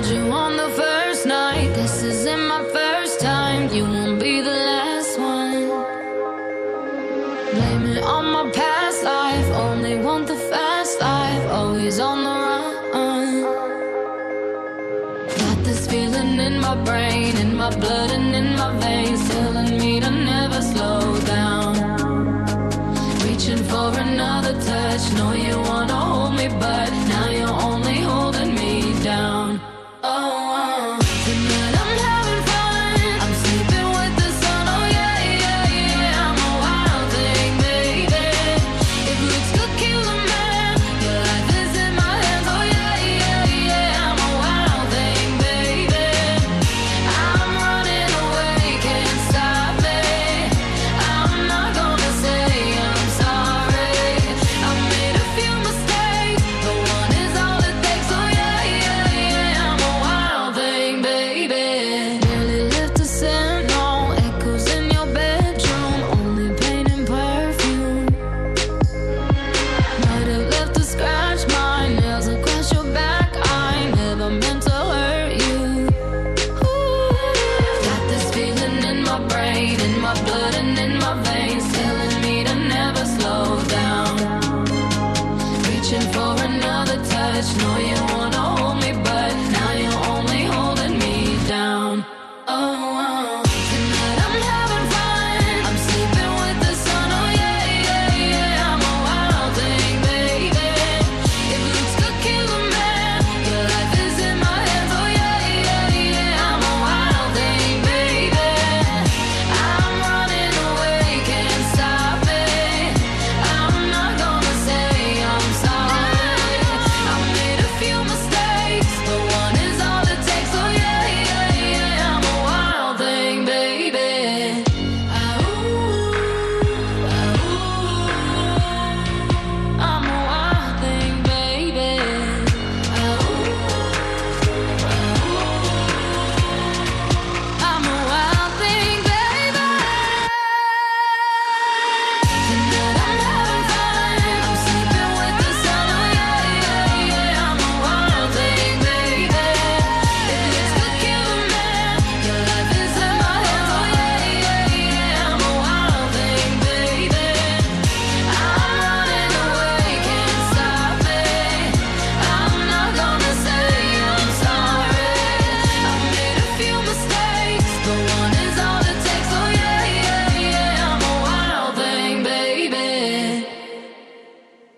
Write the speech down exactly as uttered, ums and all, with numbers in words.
you on the first night. This isn't my first time. You won't be the last one. Blame it on my past life. Only want the fast life. Always on the run. Got this feeling in my brain, in my blood and in my veins, telling me to never slow down. Reaching for another touch. Know you wanna hold me, but now you're only holding me down. Oh, oh. Tonight I'm having fun. I'm sleeping with the sun. Oh yeah, yeah, yeah. I'm a wild thing, baby. If looks could kill a man, your life is in my hands. Oh yeah, yeah, yeah. I'm a wild thing, baby. I'm running away, can't stop me. I'm not gonna say I'm sorry. I made a few mistakes, but one is all it takes. Oh yeah, yeah, yeah. I'm a wild thing, baby. Barely left a scent, no echoes in your bedroom, only pain and perfume. Might have left a scratch, my nails across your back. I never meant to hurt you. Ooh. Got this feeling in my brain, in my blood and in my veins, telling me to never slow down. Reaching for another touch, know you wanna hold me, but